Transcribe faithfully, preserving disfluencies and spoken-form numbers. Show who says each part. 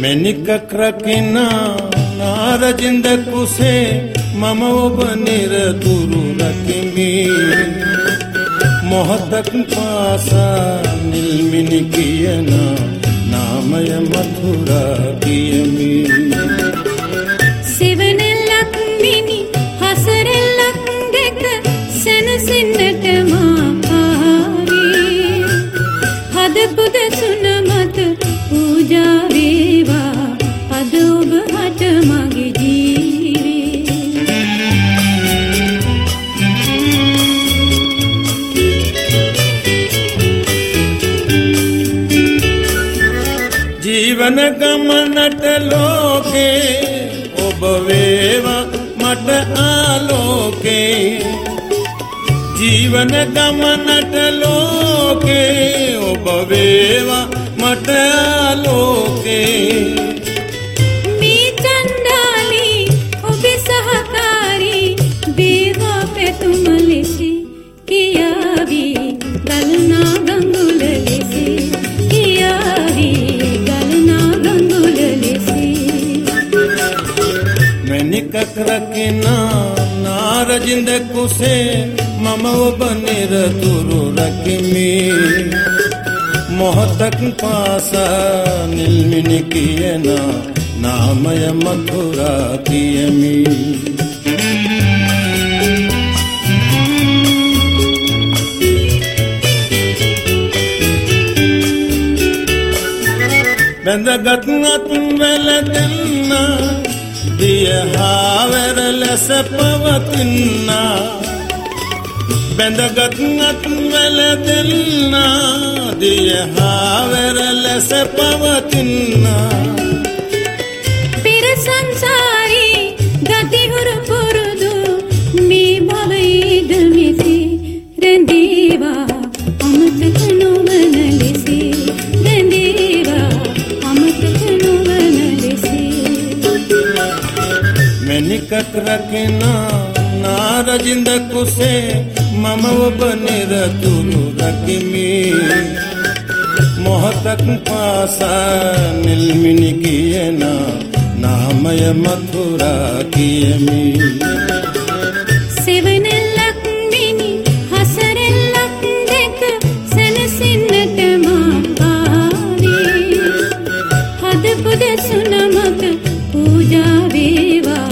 Speaker 1: මෙනිකක් රකිනා නාරජින්ද කුසේ මම ඔබ නිරතුරු රකිමි මොහොතක් පාසා නිල්මිනි කියන නාමය මధుරා කියමි
Speaker 2: සිවනෙල්ලක් මිනි හසරෙල්ලක් දෙක සැනසෙන්නට මා ආවේ හද පුද සුන මත පූජා වේවා අද ඔබ හට මගේ ජීවේ
Speaker 1: ජීවන ගමනට ලෝකේ ඔබ වේවා මට ආලෝකේ ජීවන ගමනට ලෝකේ ඔබ වේවා මට ආලෝකේ
Speaker 2: මේ චණ්ඩාලි ඔබේ සහකාරී වේවා පැතුම ලෙස කියාවි ගලනා ගඟුල ලෙස කියාවි ගලනා ගඟුල ලෙස
Speaker 1: මෙනිකක් රකිනා නාරජින්ද කුසේ මම ඔබ නිරතුරු රකිමි මොහොතක් පාසා නිල්මිනි කියන නාමය මధుරා කියමි බැඳගත් අතුන් වැල දෙන්න දිය හාවර ලෙස පවතින්න බැඳගත් අතුන් වැල දෙන්න දිය හාවර ලෙස පවතින්න
Speaker 2: පෙර සංසාරී ගති හුරු පුරුදු මේ භවයේද මෙසි රැඳේවා අමතක නොවන ලෙස රැඳේවා අමතක නොවන ලෙස
Speaker 1: මෙනිකක් රකිනා නාරජින්ද කුසේ මම ඔබ නිරතුරු රකිමි මොහොතක් පාසා නිල්මිනි කියන නාමය මధుරා කියමි
Speaker 2: සෙවනෙල්ලක් මිනි හසරෙල්ලක් දෙක සැනසෙන්නට මා ආවේ හද පුද සුන මත පූජා වේවා